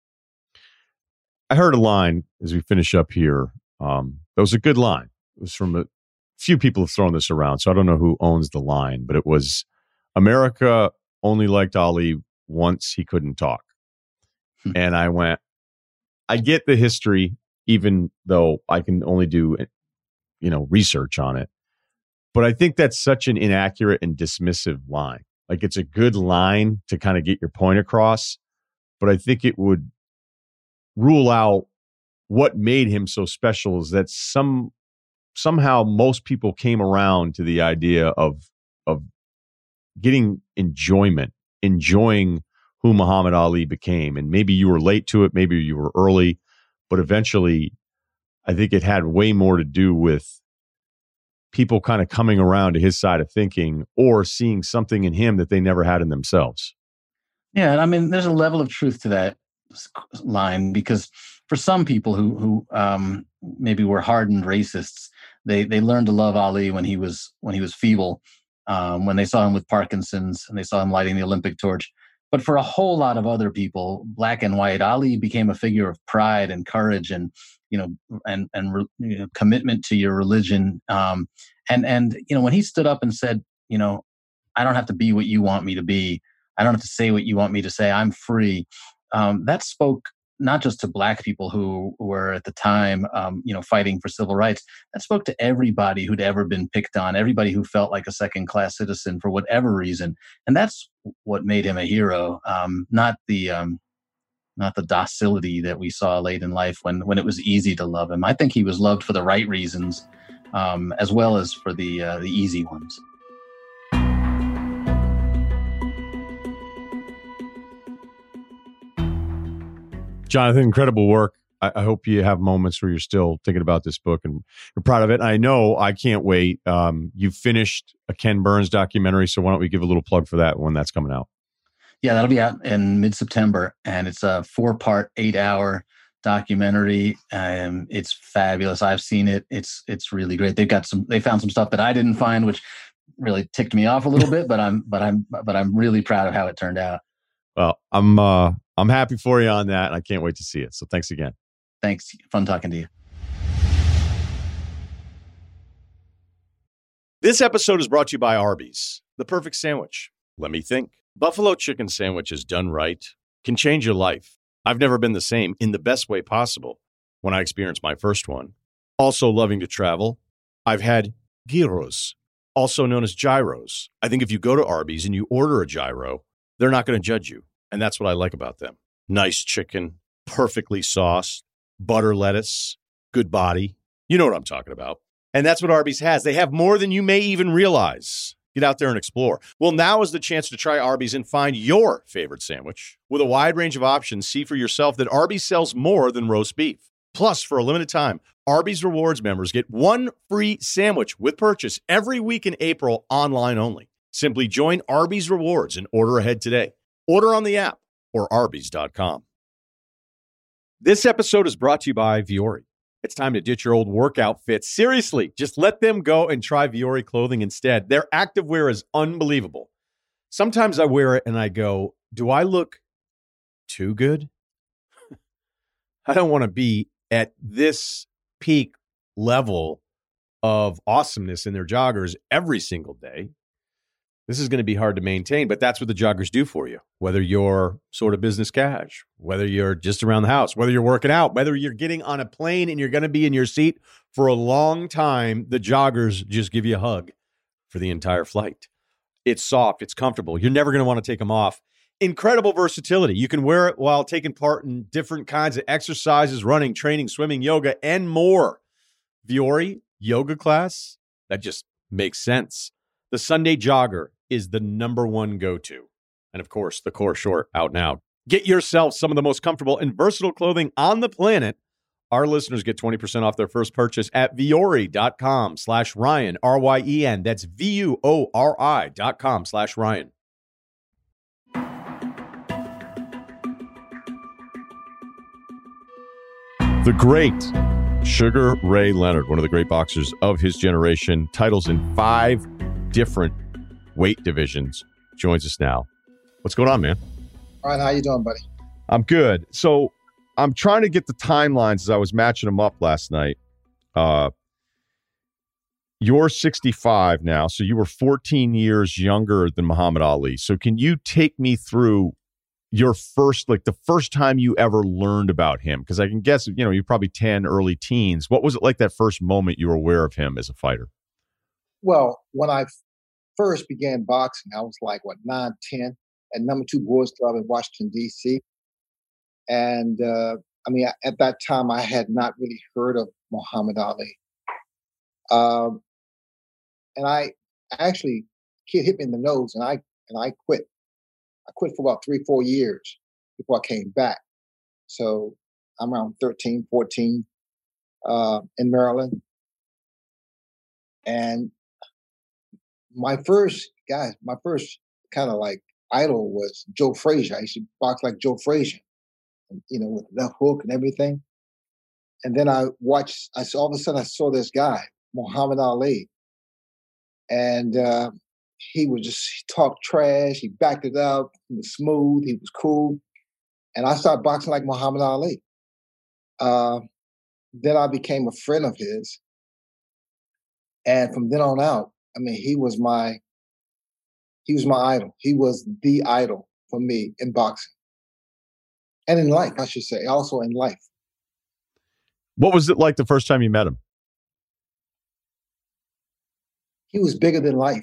I heard a line as we finish up here. That was a good line. It was from a few people have thrown this around, so I don't know who owns the line, but it was, America only liked Ali once he couldn't talk. And I went, I get the history, even though I can only do research on it. But I think that's such an inaccurate and dismissive line. Like, it's a good line to kind of get your point across, but I think it would rule out what made him so special, is that somehow most people came around to the idea of getting enjoying who Muhammad Ali became. And maybe you were late to it, maybe you were early, but eventually I think it had way more to do with people kind of coming around to his side of thinking, or seeing something in him that they never had in themselves. Yeah, and I mean, there's a level of truth to that line, because for some people who maybe were hardened racists, they learned to love Ali when he was feeble, when they saw him with Parkinson's and they saw him lighting the Olympic torch. But for a whole lot of other people, black and white, Ali became a figure of pride and courage and commitment to your religion. And when he stood up and said, I don't have to be what you want me to be. I don't have to say what you want me to say. I'm free. That spoke not just to black people who were at the time, fighting for civil rights. That spoke to everybody who'd ever been picked on, everybody who felt like a second-class citizen for whatever reason. And that's what made him a hero, not the not the docility that we saw late in life when it was easy to love him. I think he was loved for the right reasons, as well as for the easy ones. Jonathan, incredible work. I hope you have moments where you're still thinking about this book and you're proud of it. I know I can't wait. You finished a Ken Burns documentary, so why don't we give a little plug for that when that's coming out? Yeah, that'll be out in mid-September, and it's a 4-part, 8-hour documentary. It's fabulous. I've seen it. It's really great. They found some stuff that I didn't find, which really ticked me off a little bit. But I'm really proud of how it turned out. Well, I'm happy for you on that, and I can't wait to see it. So thanks again. Thanks. Fun talking to you. This episode is brought to you by Arby's, the perfect sandwich. Let me think. Buffalo chicken sandwiches done right can change your life. I've never been the same in the best way possible when I experienced my first one. Also loving to travel, I've had gyros, also known as gyros. I think if you go to Arby's and you order a gyro, they're not going to judge you. And that's what I like about them. Nice chicken, perfectly sauced, butter lettuce, good body. You know what I'm talking about. And that's what Arby's has. They have more than you may even realize. Get out there and explore. Well, now is the chance to try Arby's and find your favorite sandwich. With a wide range of options, see for yourself that Arby's sells more than roast beef. Plus, for a limited time, Arby's Rewards members get one free sandwich with purchase every week in April, online only. Simply join Arby's Rewards and order ahead today. Order on the app or Arby's.com. This episode is brought to you by Vuori. It's time to ditch your old workout fits. Seriously, just let them go and try Vuori clothing instead. Their activewear is unbelievable. Sometimes I wear it and I go, do I look too good? I don't want to be at this peak level of awesomeness in their joggers every single day. This is going to be hard to maintain, but that's what the joggers do for you. Whether you're sort of business cash, whether you're just around the house, whether you're working out, whether you're getting on a plane and you're going to be in your seat for a long time, the joggers just give you a hug for the entire flight. It's soft. It's comfortable. You're never going to want to take them off. Incredible versatility. You can wear it while taking part in different kinds of exercises, running, training, swimming, yoga, and more. Vuori yoga class, that just makes sense. The Sunday jogger is the number one go-to. And of course, the Core Short out now. Get yourself some of the most comfortable and versatile clothing on the planet. Our listeners get 20% off their first purchase at Vuori.com/Ryan, R-Y-E-N. That's VUORI.com/Ryan. The great Sugar Ray Leonard, one of the great boxers of his generation, titles in 5 different weight divisions, joins us now. What's going on, man? All right, how you doing, buddy? I'm good. So I'm trying to get the timelines as I was matching them up last night. You're 65 now, so you were 14 years younger than Muhammad Ali. So can you take me through your first, like the first time you ever learned about him? Because I can guess, you know, you're probably 10, early teens. What was it like that first moment you were aware of him as a fighter? Well, when I first began boxing, I was like, 9, 10, at number 2 Boys Club in Washington, D.C. And, at that time, I had not really heard of Muhammad Ali. And I actually, kid hit me in the nose, and I quit. I quit for about 3-4 years before I came back. So I'm around 13, 14 in Maryland. And my first kind of like idol was Joe Frazier. I used to box like Joe Frazier, you know, with left hook and everything. And then all of a sudden I saw this guy, Muhammad Ali. And he talked trash. He backed it up. He was smooth. He was cool. And I started boxing like Muhammad Ali. Then I became a friend of his. And from then on out, he was my idol. He was the idol for me in boxing. And in life, I should say, also in life. What was it like the first time you met him? He was bigger than life.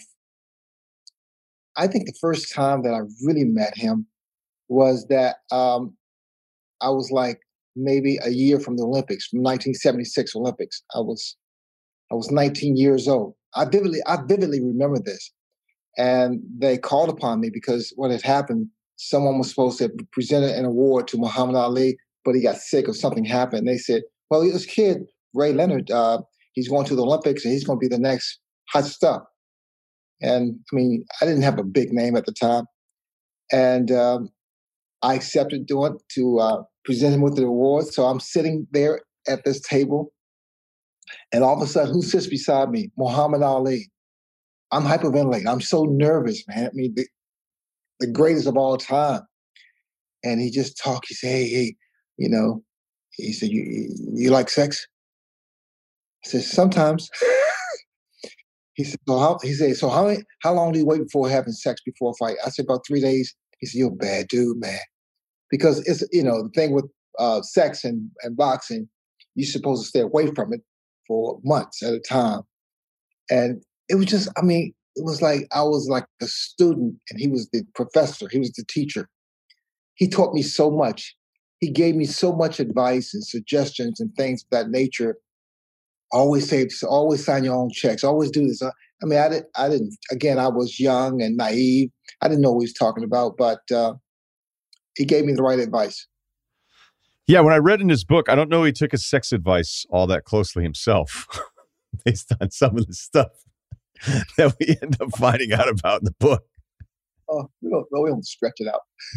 I think the first time that I really met him was that I was like maybe a year from the Olympics, from 1976 Olympics. I was 19 years old. I vividly remember this. And they called upon me because what had happened, someone was supposed to present an award to Muhammad Ali, but he got sick or something happened. They said, well, this kid, Ray Leonard, he's going to the Olympics and he's going to be the next hot stuff. And I mean, I didn't have a big name at the time. And I accepted to present him with the award. So I'm sitting there at this table. And all of a sudden, who sits beside me? Muhammad Ali. I'm hyperventilating. I'm so nervous, man. I mean, the greatest of all time. And he just talked. He said, hey, you know, he said, you like sex? I said, sometimes. He said, how long do you wait before having sex before a fight? I said, about 3 days. He said, you're a bad dude, man. Because it's, you know, the thing with sex and boxing, you're supposed to stay away from it for months at a time. And it was just, I mean, it was like I was like a student and he was the professor. He was the teacher. He taught me so much. He gave me so much advice and suggestions and things of that nature. Always sign your own checks. Always do this. I mean, I didn't, again, I was young and naive. I didn't know what he was talking about, but he gave me the right advice. Yeah, when I read in his book, I don't know he took his sex advice all that closely himself based on some of the stuff that we end up finding out about in the book. Oh, we don't stretch it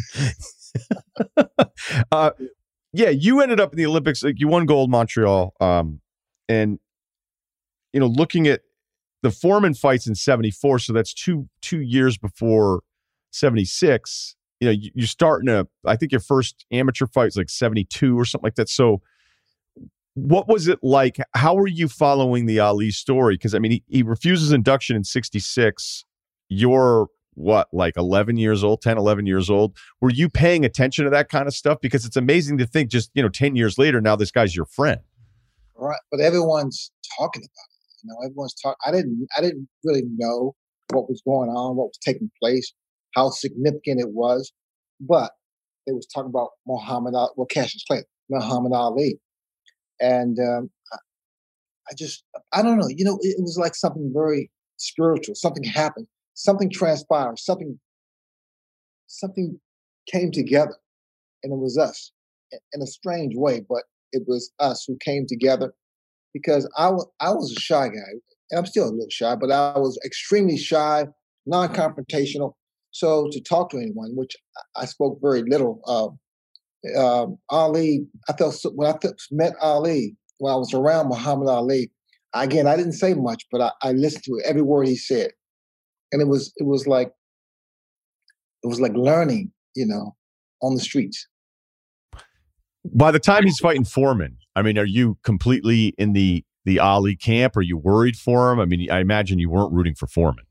out. Yeah, you ended up in the Olympics. Like, you won gold, Montreal. And, you know, looking at the Foreman fights in 74, so that's two years before 76. You know, you're starting I think your first amateur fight was like 72 or something like that. So what was it like? How were you following the Ali story? Because, I mean, he refuses induction in 66. You're, what, like 11 years old, 10, 11 years old? Were you paying attention to that kind of stuff? Because it's amazing to think just, 10 years later, now this guy's your friend. Right. But everyone's talking about it. You know, everyone's talking. I didn't really know what was going on, what was taking place, how significant it was. But they was talking about Muhammad Ali. And I don't know, it was like something very spiritual. Something happened, something transpired, something came together, and it was us in a strange way, but it was us who came together, because I was a shy guy, and I'm still a little shy, but I was extremely shy, non-confrontational. So to talk to anyone, which I spoke very little. Ali, when I met Ali, when I was around Muhammad Ali, I didn't say much, but I listened to every word he said, and it was like learning, on the streets. By the time he's fighting Foreman, I mean, are you completely in the Ali camp? Are you worried for him? I mean, I imagine you weren't rooting for Foreman.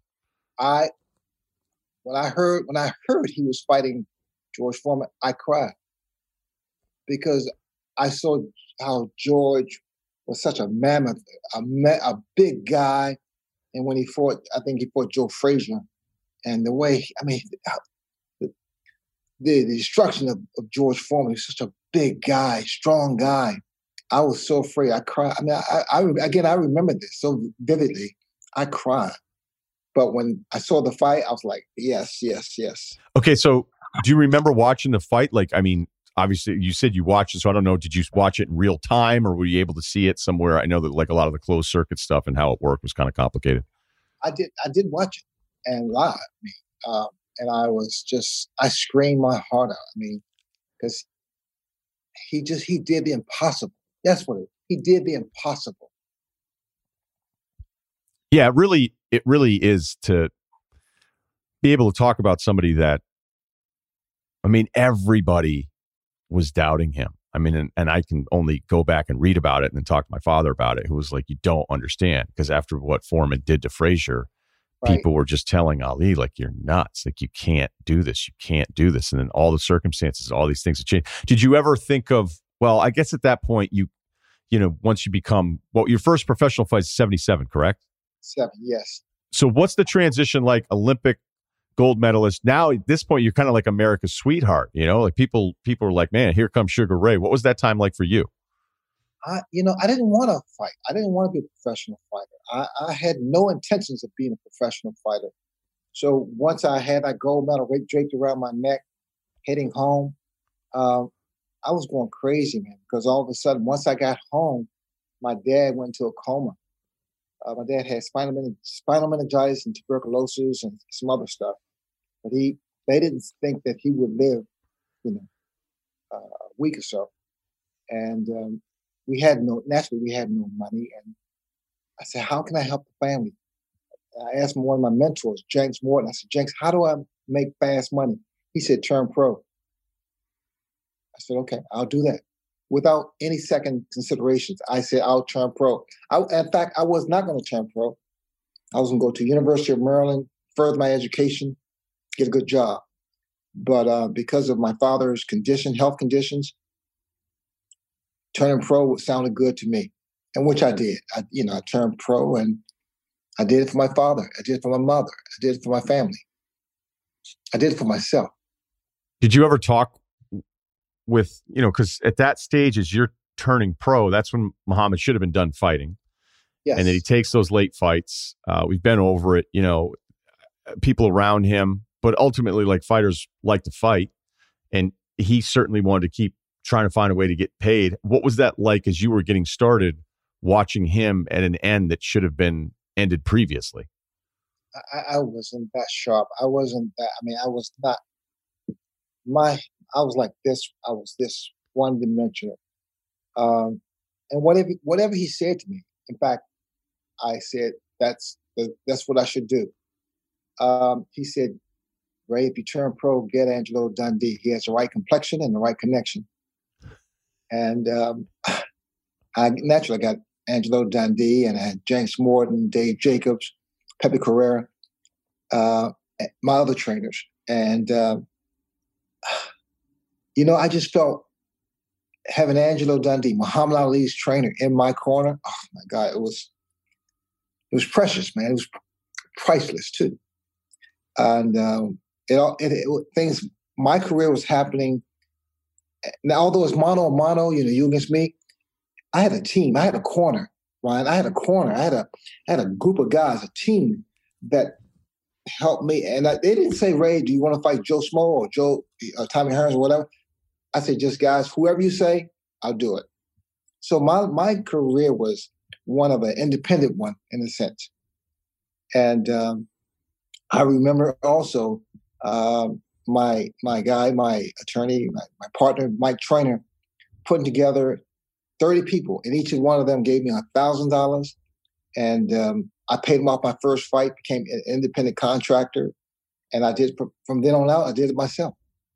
When I heard he was fighting George Foreman, I cried, because I saw how George was such a mammoth, a big guy, and when he fought, I think he fought Joe Frazier, and the way, the destruction of George Foreman, he was such a big guy, strong guy. I was so afraid. I cried. I mean, I remember this so vividly. I cried. But when I saw the fight, I was like, yes, yes, yes. Okay, so do you remember watching the fight? Like, I mean, obviously you said you watched it, so I don't know, did you watch it in real time, or were you able to see it somewhere? I know that like a lot of the closed circuit stuff and how it worked was kind of complicated. I did watch it and live. And I screamed my heart out. I mean, because he did the impossible. That's what he did, the impossible. Yeah, it really is to be able to talk about somebody that, I mean, everybody was doubting him. I mean, and I can only go back and read about it and then talk to my father about it, who was like, you don't understand. Because after what Foreman did to Frazier, right, people were just telling Ali, like, you're nuts. Like, you can't do this. You can't do this. And then all the circumstances, all these things have changed. Did you ever think of, well, I guess at that point, once you become, your first professional fight is 77, correct? 7, yes. So what's the transition like? Olympic gold medalist. Now at this point, you're kind of like America's sweetheart. Like people are like, man, here comes Sugar Ray. What was that time like for you? I didn't want to fight. I didn't want to be a professional fighter. I had no intentions of being a professional fighter. So once I had that gold medal draped around my neck, heading home, I was going crazy, man, because all of a sudden, once I got home, my dad went into a coma. My dad had spinal meningitis and tuberculosis and some other stuff. But they didn't think that he would live, a week or so. And we had no money. And I said, how can I help the family? I asked one of my mentors, Jenks Morton. I said, Jenks, how do I make fast money? He said, turn pro. I said, okay, I'll do that. Without any second considerations, I said, I'll turn pro. In fact, I was not going to turn pro. I was going to go to University of Maryland, further my education, get a good job. But because of my father's health conditions, turning pro sounded good to me, and which I did. I turned pro, and I did it for my father. I did it for my mother. I did it for my family. I did it for myself. Did you ever talk with, because at that stage, as you're turning pro, that's when Muhammad should have been done fighting. Yes. And then he takes those late fights. We've been over it, people around him, but ultimately, like, fighters like to fight. And he certainly wanted to keep trying to find a way to get paid. What was that like as you were getting started, watching him at an end that should have been ended previously? I wasn't that sharp. I wasn't that, I was not, I was like this. I was this one-dimensional. And whatever he said to me, in fact, I said, that's what I should do. He said, Ray, if you turn pro, get Angelo Dundee. He has the right complexion and the right connection. And I naturally got Angelo Dundee, and I had Jenks Morton, Dave Jacobs, Pepe Carrera, my other trainers. And, I just felt having Angelo Dundee, Muhammad Ali's trainer, in my corner. Oh my God, it was precious, man. It was priceless too. And my career was happening. Now, although it's mano a mano, you against me, I had a team. I had a corner, Ryan. I had a corner. I had a group of guys, a team that helped me. And they didn't say, Ray, do you want to fight Joe Smo or Tommy Hearns or whatever? I said, just guys, whoever you say, I'll do it. So my career was one of an independent one in a sense. And I remember also my guy, my attorney, my partner, Mike Trainer, putting together 30 people, and each one of them gave me $1,000. And I paid them off my first fight, became an independent contractor. And I did, from then on out, I did it myself.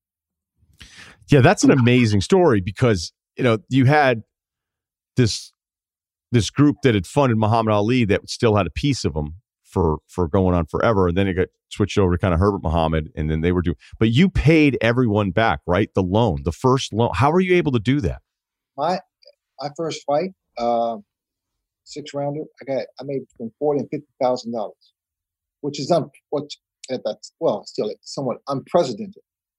Yeah, that's an amazing story because, you had this group that had funded Muhammad Ali that still had a piece of him for going on forever. And then it got switched over to kind of Herbert Muhammad, and then they were doing, but you paid everyone back, right? The first loan. How were you able to do that? My first fight, 6-rounder, I made between $40,000 and $50,000, which is still somewhat unprecedented.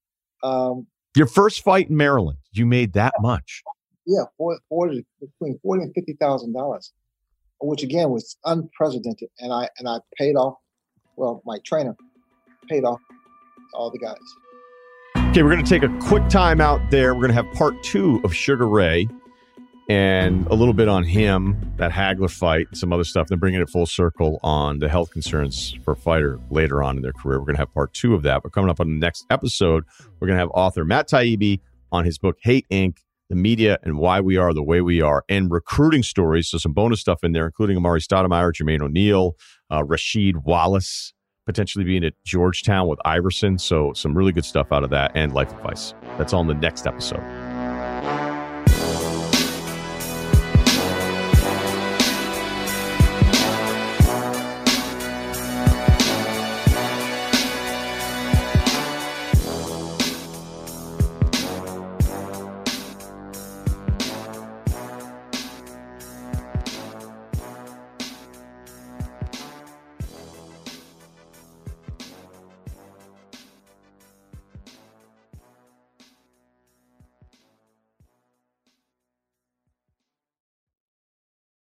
Your first fight in Maryland, you made that much? Yeah, between $40,000 and $50,000, which again was unprecedented. And I paid off. Well, my trainer paid off all the guys. Okay, we're going to take a quick time out there. We're going to have part 2 of Sugar Ray and a little bit on him, that Hagler fight, and some other stuff, then bringing it full circle on the health concerns for a fighter later on in their career. We're going to have part 2 of that. But coming up on the next episode, we're going to have author Matt Taibbi on his book, Hate Inc., The Media and Why We Are the Way We Are, and recruiting stories. So some bonus stuff in there, including Amari Stoudemire, Jermaine O'Neal, Rasheed Wallace, potentially being at Georgetown with Iverson. So some really good stuff out of that, and life advice. That's all in the next episode.